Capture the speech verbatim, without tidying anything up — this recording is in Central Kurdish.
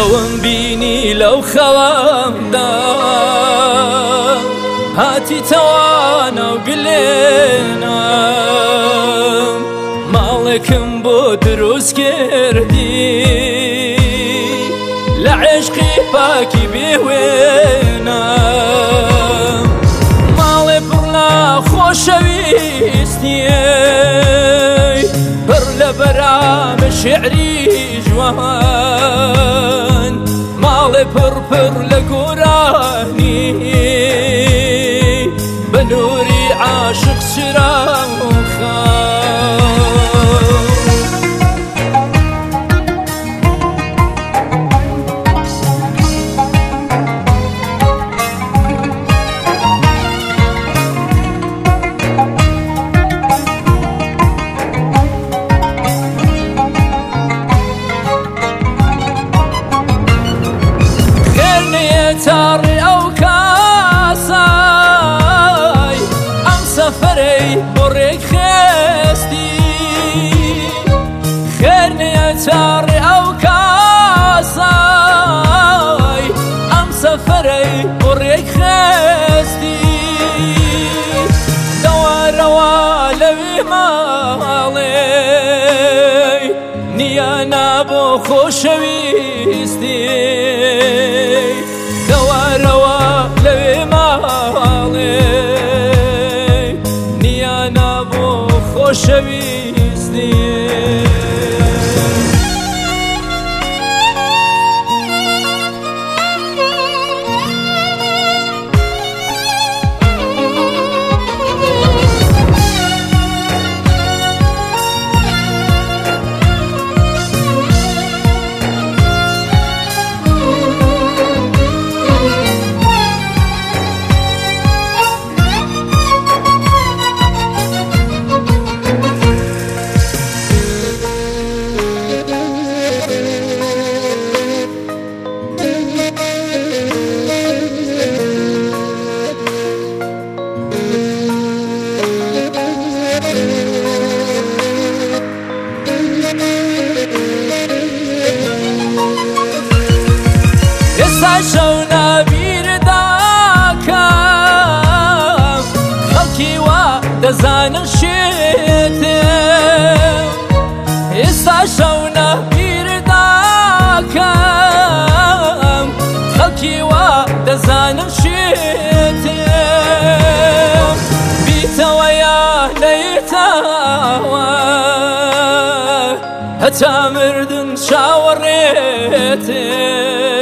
خەوم بینی لەو خەوەمدا هاتی تەوانە و گلێنم ماڵێکم بۆ دروست کردی لە عێشقی پاکی بێوێنم ماڵێ پڕ لە خۆشەویستیە پڕ لە بەرامە شێعری جوان ماڵێ پڕ پڕ لە گۆرانی بە نووری عاشق چراو تاڕی ئەو کاسای ئەم سەفەرەی بۆ ڕێک خێستی خێر نییە تاڕی ئەو کاسای ئەم سەفەرەی بۆ ڕێک خێستی دەوارەوە لەوێ ماڵێ نییە نابۆ خۆشەویستی دەوارەوە لەوێ ماڵێ نییانە بۆ خۆشەویستی شەو نابیرداکەم خەڵکی وا دەزانن شێتم ئێستا شەو نابیرداکەم خەڵکی وا دەزانن شێتم بیتەوە یا نەیتەوە هەتا مردن چاوەڕێتم